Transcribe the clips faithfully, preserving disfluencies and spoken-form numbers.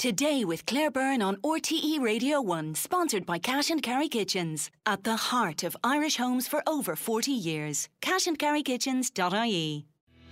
Today with Claire Byrne on R T E Radio one, sponsored by Cash and Carry Kitchens. At the heart of Irish homes for over forty years. cash and carry kitchens dot I E.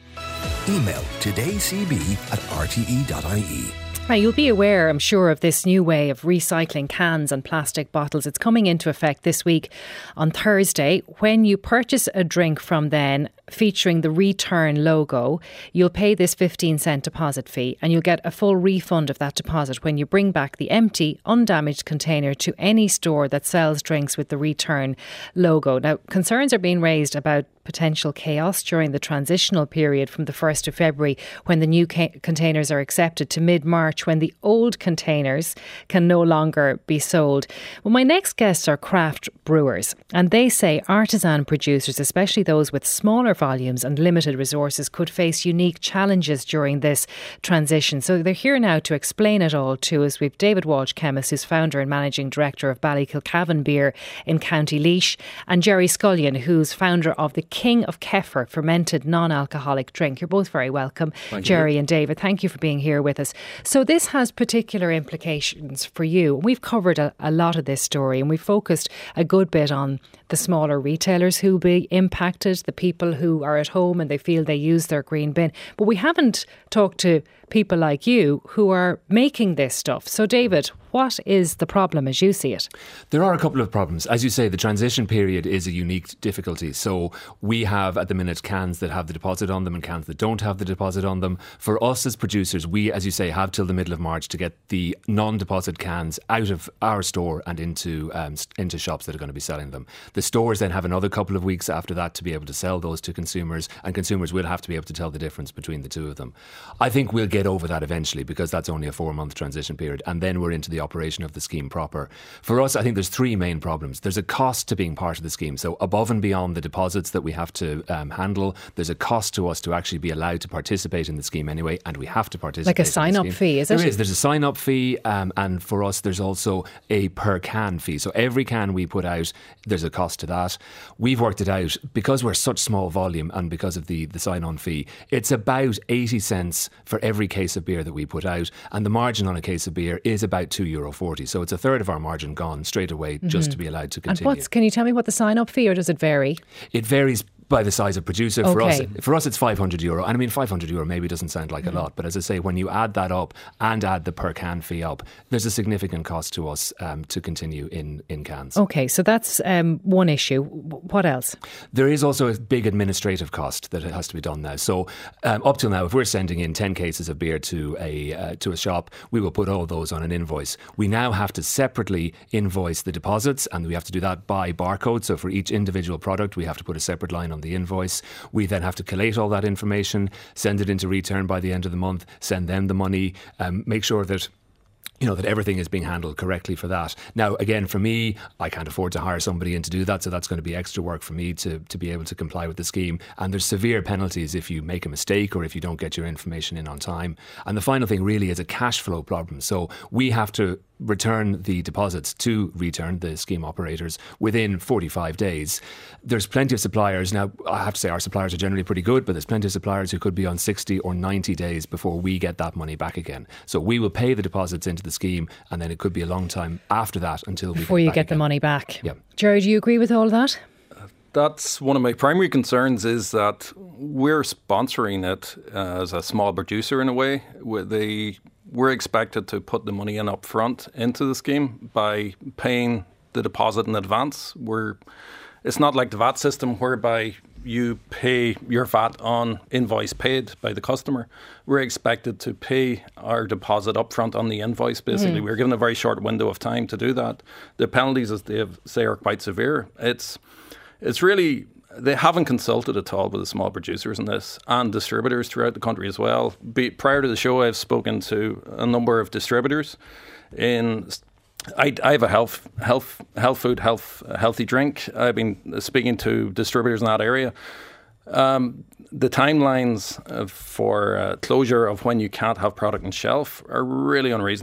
Email todaycb at r t e dot I E. Now, you'll be aware, I'm sure, of this new way of recycling cans and plastic bottles. It's coming into effect this week on Thursday. When you purchase a drink from then featuring the return logo, you'll pay this fifteen cent deposit fee and you'll get a full refund of that deposit when you bring back the empty, undamaged container to any store that sells drinks with the return logo. Now, concerns are being raised about potential chaos during the transitional period from the first of February when the new ca- containers are accepted to mid-March when the old containers can no longer be sold. Well, my next guests are craft brewers, and they say artisan producers, especially those with smaller volumes and limited resources, could face unique challenges during this transition. So they're here now to explain it all to us. We've David Walsh, chemist, who's founder and managing director of Ballykilcavan Beer in County Laois, and Jerry Scullion, who's founder of the King of Kefir fermented non-alcoholic drink. You're both very welcome, thank Jerry you. And David. Thank you for being here with us. So this has particular implications for you. We've covered a, a lot of this story and we've focused a good bit on the smaller retailers who will be impacted, the people who are at home and they feel they use their green bin. But we haven't talked to people like you who are making this stuff. So David, what is the problem as you see it? There are a couple of problems. As you say, the transition period is a unique difficulty. So we have at the minute cans that have the deposit on them and cans that don't have the deposit on them. For us as producers, we, as you say, have till the middle of March to get the non-deposit cans out of our store and into um, into shops that are going to be selling them. The stores then have another couple of weeks after that to be able to sell those to consumers, and consumers will have to be able to tell the difference between the two of them. I think we'll get over that eventually because that's only a four-month transition period, and then we're into the operation of the scheme proper. For us, I think there's three main problems. There's a cost to being part of the scheme. So above and beyond the deposits that we have to um, handle, there's a cost to us to actually be allowed to participate in the scheme anyway, and we have to participate. Like a sign-up fee, is it? There is. There's a sign-up fee, um, and for us, there's also a per can fee. So every can we put out, there's a cost to that. We've worked it out because we're such small volume and because of the, the sign-on fee. It's about eighty cents for every case of beer that we put out, and the margin on a case of beer is about two euro forty. So it's a third of our margin gone straight away mm-hmm. just to be allowed to continue. And what's, can you tell me what the sign-up fee, or does it vary? It varies by the size of producer. Okay. For us, for us, it's five hundred euro. And I mean, five hundred euro maybe doesn't sound like mm. a lot, but as I say, when you add that up and add the per can fee up, there's a significant cost to us um, to continue in, in cans. Okay, so that's um, one issue. What else? There is also a big administrative cost that has to be done now. So um, up till now, if we're sending in ten cases of beer to a uh, to a shop, we will put all those on an invoice. We now have to separately invoice the deposits, and we have to do that by barcode. So for each individual product, we have to put a separate line on the invoice. We then have to collate all that information, send it into return by the end of the month, send them the money, um, make sure that you know, that everything is being handled correctly for that. Now, again, for me, I can't afford to hire somebody in to do that, so that's going to be extra work for me to, to be able to comply with the scheme. And there's severe penalties if you make a mistake or if you don't get your information in on time. And the final thing really is a cash flow problem. So we have to return the deposits to return the scheme operators within forty-five days. There's plenty of suppliers. Now, I have to say our suppliers are generally pretty good, but there's plenty of suppliers who could be on sixty or ninety days before we get that money back again. So we will pay the deposits into the scheme, and then it could be a long time after that until we before get you back get again. the money back. Yeah. Jerry, do you agree with all of that? That's one of my primary concerns, is that we're sponsoring it uh, as a small producer in a way. They, we're expected to put the money in up front into the scheme by paying the deposit in advance. We're, it's not like the V A T system whereby you pay your V A T on invoice paid by the customer. We're expected to pay our deposit up front on the invoice, basically. Mm. We're given a very short window of time to do that. The penalties, as they say, are quite severe. It's It's really, they haven't consulted at all with the small producers in this, and distributors throughout the country as well. Be, prior to the show, I've spoken to a number of distributors. In, I, I have a health, health, health food, health, healthy drink. I've been speaking to distributors in that area. Um, the timelines for uh, closure of when you can't have product on shelf are really unreasonable.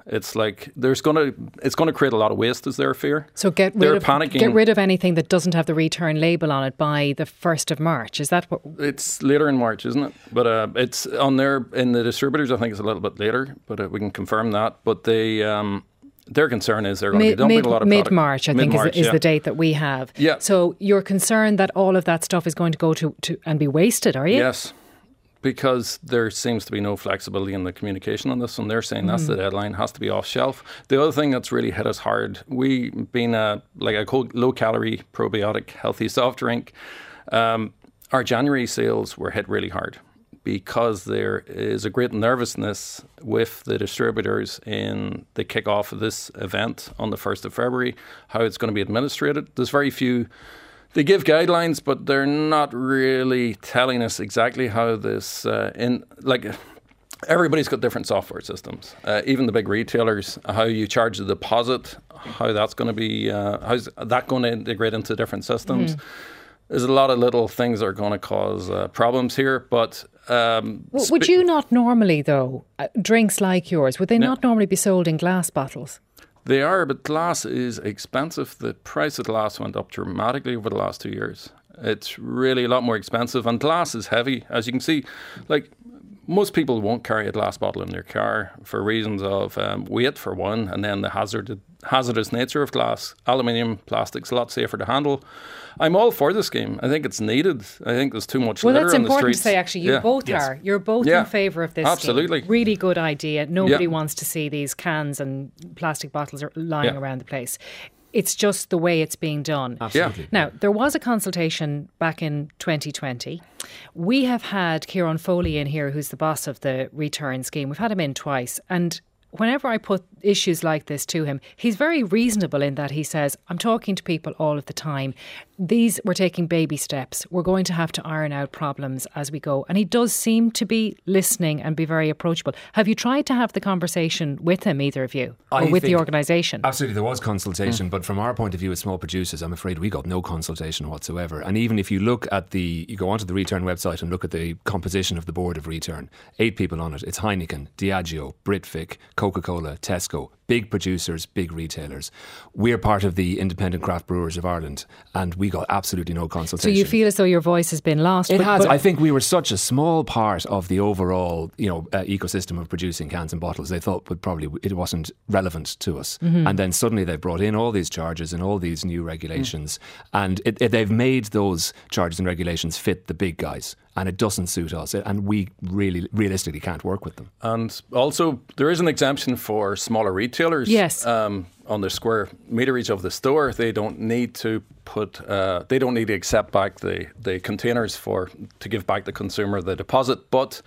It's like there's going to it's going to create a lot of waste, is their fear. So get rid They're of panicking. get rid of anything that doesn't have the return label on it by the first of March. Is that what? It's later in March, isn't it? But uh, it's on there in the distributors. I think it's a little bit later, but uh, we can confirm that. But they. Um, Their concern is they're going mid, to be dumping mid, a lot of mid-March, I think, is, Mid-March, is yeah. the date that we have. Yeah. So you're concerned that all of that stuff is going to go to, to and be wasted, are you? Yes, because there seems to be no flexibility in the communication on this, and they're saying that's the deadline, has to be off shelf. The other thing that's really hit us hard, we being a like a low calorie probiotic healthy soft drink, um, our January sales were hit really hard, because there is a great nervousness with the distributors in the kick-off of this event on the first of February, how it's going to be administrated. There's very few, they give guidelines, but they're not really telling us exactly how this, uh, in like, everybody's got different software systems. Uh, even the big retailers, how you charge the deposit, how that's going to be, uh, how's that going to integrate into different systems. Mm-hmm. There's a lot of little things that are going to cause uh, problems here, but... Um, w- would you not normally, though, uh, drinks like yours, would they yeah. not normally be sold in glass bottles? They are, but glass is expensive. The price of glass went up dramatically over the last two years. It's really a lot more expensive, and glass is heavy. As you can see, like... most people won't carry a glass bottle in their car for reasons of um, weight, for one, and then the hazard, hazardous nature of glass. Aluminium, plastic's a lot safer to handle. I'm all for the scheme. I think it's needed. I think there's too much well, litter that's on the streets. important to say, actually. You yeah. both yes. are. You're both yeah. in favour of this Absolutely. scheme. Really good idea. Nobody yeah. wants to see these cans and plastic bottles are lying yeah. around the place. It's just the way it's being done. Absolutely. Yeah. Now, there was a consultation back in twenty twenty. We have had Kieran Foley in here, who's the boss of the return scheme. We've had him in twice. And whenever I put issues like this to him, he's very reasonable in that he says, I'm talking to people all of the time. These, we're taking baby steps. We're going to have to iron out problems as we go. And he does seem to be listening and be very approachable. Have you tried to have the conversation with him, either of you, or I with the think- organisation? Absolutely, there was consultation, mm. but from our point of view as small producers, I'm afraid we got no consultation whatsoever. And even if you look at the, you go onto the Return website and look at the composition of the board of Return, eight people on it. It's Heineken, Diageo, Britvic, Coca-Cola, Tesco, big producers, big retailers. We're part of the Independent Craft Brewers of Ireland, and we got absolutely no consultation. So you feel as though your voice has been lost? It but, has. but I think we were such a small part of the overall, you know, uh, ecosystem of producing cans and bottles. They thought would probably it wasn't relevant to us, mm-hmm. and then suddenly they brought in all these charges and all these new regulations, mm. and it, it, they've made those charges and regulations fit the big guys. And it doesn't suit us, and we really, realistically can't work with them. And also, there is an exemption for smaller retailers. Yes. Um, on the square meterage of the store, they don't need to put, uh, they don't need to accept back the, the containers for to give back the consumer the deposit. But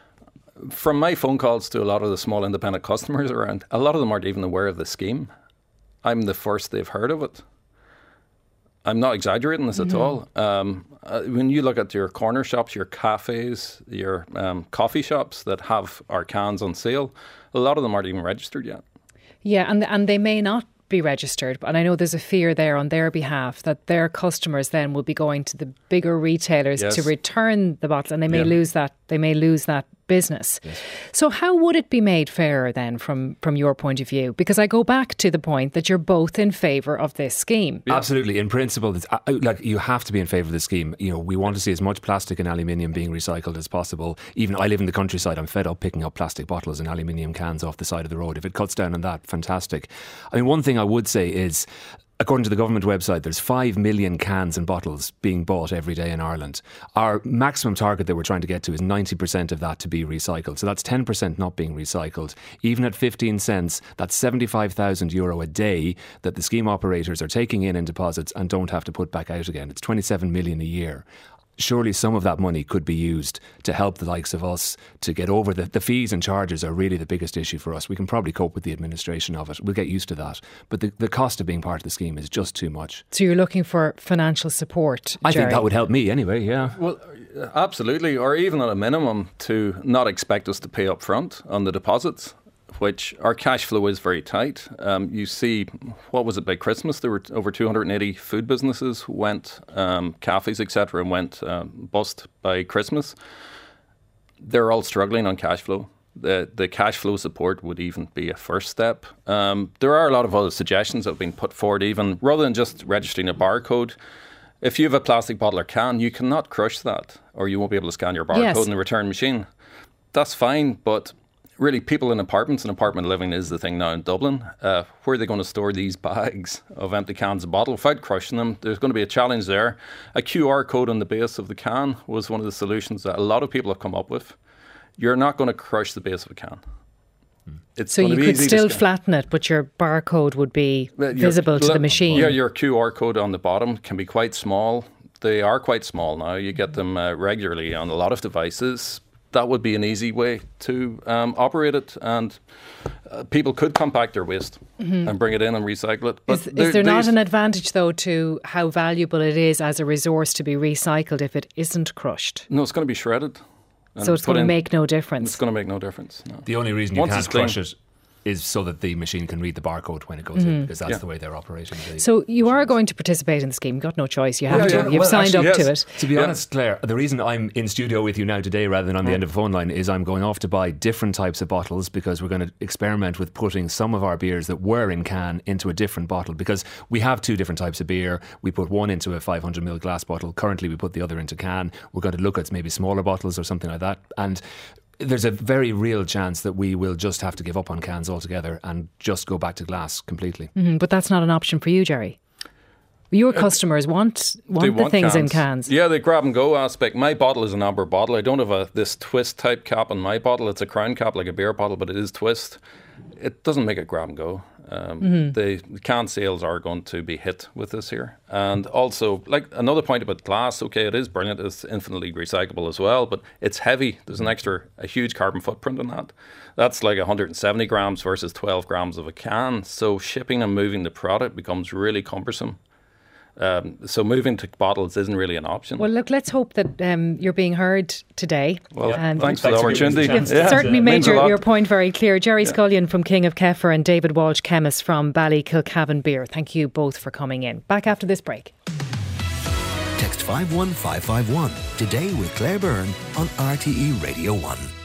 from my phone calls to a lot of the small independent customers around, a lot of them aren't even aware of the scheme. I'm the first they've heard of it. I'm not exaggerating this mm-hmm. at all. Um, uh, when you look at your corner shops, your cafes, your um, coffee shops that have our cans on sale, a lot of them aren't even registered yet. Yeah, and and they may not be registered, but I know there's a fear there on their behalf that their customers then will be going to the bigger retailers yes. to return the bottles, and they may yeah. lose that. They may lose that business. Yes. So how would it be made fairer then from, from your point of view? Because I go back to the point that you're both in favour of this scheme. Yeah. Absolutely. In principle, it's, uh, like you have to be in favour of the scheme. You know, we want to see as much plastic and aluminium being recycled as possible. Even I live in the countryside, I'm fed up picking up plastic bottles and aluminium cans off the side of the road. If it cuts down on that, fantastic. I mean, one thing I would say is, according to the government website, there's five million cans and bottles being bought every day in Ireland. Our maximum target that we're trying to get to is ninety percent of that to be recycled. So that's ten percent not being recycled. Even at fifteen cents, that's seventy-five thousand euro a day that the scheme operators are taking in in deposits and don't have to put back out again. It's twenty-seven million a year. Surely some of that money could be used to help the likes of us to get over the, the fees and charges are really the biggest issue for us. We can probably cope with the administration of it. We'll get used to that. But the, the cost of being part of the scheme is just too much. So you're looking for financial support, I Jerry? think that would help me anyway, yeah. Well, absolutely. Or even at a minimum to not expect us to pay up front on the deposits, which our cash flow is very tight. Um, you see, what was it, by Christmas, there were over two hundred eighty food businesses went, um, cafes, et cetera, and went um, bust by Christmas. They're all struggling on cash flow. the, the cash flow support would even be a first step. Um, there are a lot of other suggestions that have been put forward, even rather than just registering a barcode. If you have a plastic bottle or can, you cannot crush that, or you won't be able to scan your barcode Yes. in the return machine. That's fine, but really, people in apartments and apartment living is the thing now in Dublin. Uh, where are they going to store these bags of empty cans of bottle without crushing them? There's going to be a challenge there. A Q R code on the base of the can was one of the solutions that a lot of people have come up with. You're not going to crush the base of a can. It's So going you to be could easy to still scan. flatten it, but your barcode would be Well, your- visible to le- the machine. Yeah, your Q R code on the bottom can be quite small. They are quite small now. You get them uh, regularly on a lot of devices. That would be an easy way to um, operate it, and uh, people could compact their waste and bring it in and recycle it. Is, is there not an advantage, though, to how valuable it is as a resource to be recycled if it isn't crushed? No, it's going to be shredded. and So it's put going to in- make no difference. It's going to make no difference. No. The only reason you Once can't it's clean. crush it is so that the machine can read the barcode when it goes in, because that's Yeah. the way they're operating. The So you are going to participate in the scheme. You've got no choice. You have Yeah, to. yeah. You've Well, signed actually, up to yes. it. To be Yeah. honest, Claire, the reason I'm in studio with you now today rather than on the end of the phone line is I'm going off to buy different types of bottles, because we're going to experiment with putting some of our beers that were in can into a different bottle, because we have two different types of beer. We put one into a five hundred milliliter glass bottle. Currently, we put the other into can. We're going to look at maybe smaller bottles or something like that. And there's a very real chance that we will just have to give up on cans altogether and just go back to glass completely. Mhm, but that's not an option for you, Jerry. Your customers want want They the want things in cans. Yeah, the grab and go aspect. My bottle is an amber bottle. I don't have a this twist type cap on my bottle. It's a crown cap like a beer bottle, but it is twist. It doesn't make it grab and go. Um, Mm-hmm. The can sales are going to be hit with this here. And also, like another point about glass, okay, it is brilliant. It's infinitely recyclable as well, but it's heavy. There's an extra, a huge carbon footprint on that. That's like one hundred seventy grams versus twelve grams of a can. So shipping and moving the product becomes really cumbersome. Um, so moving to bottles isn't really an option. Well, look, let's hope that um, you're being heard today. Well, And thanks for the Thanks for giving us opportunity. the chance. You've certainly it made means a your, lot. your point very clear. Jerry Scullion from King of Keffer and David Walsh, chemist from Ballykilcavan Beer. Thank you both for coming in. Back after this break. Text five one five five one today with Claire Byrne on R T E Radio one.